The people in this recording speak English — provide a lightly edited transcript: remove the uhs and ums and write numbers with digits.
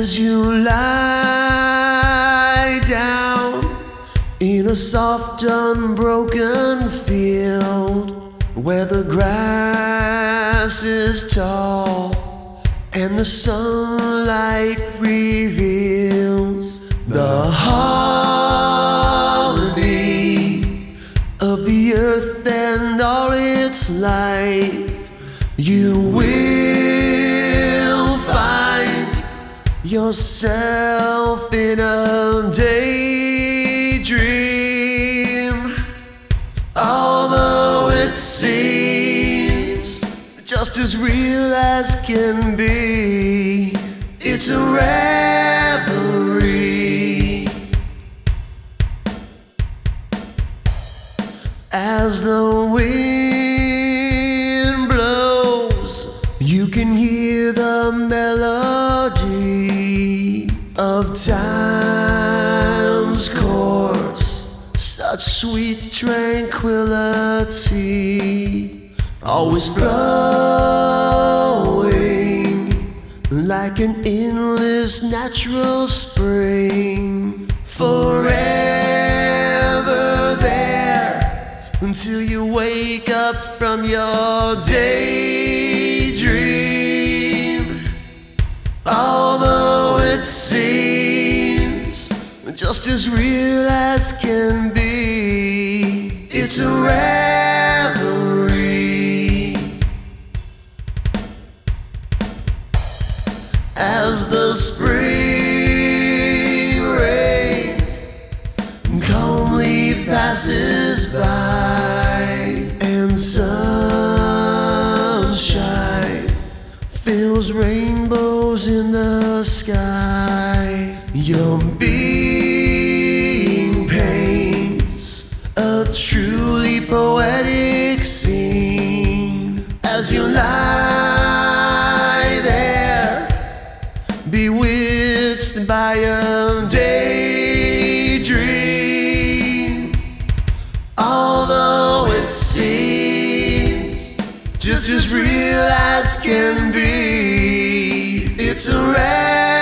As you lie down in a soft unbroken field where the grass is tall and the sunlight reveals the harmony of the earth and all its life, you will find yourself in a daydream. Although it seems just as real as can be, it's a reverie. As the wind blows, you can hear the melody of time's course, such sweet tranquility, always flowing like an endless natural spring, forever there until you wake up from your daydream. Although it seems just as real as can be, it's a reverie. As the spring rain calmly passes by and sunshine fills rainbows in the sky, your being paints a truly poetic scene. As you lie there, bewitched by a daydream. Although it seems just as real as can be, it's a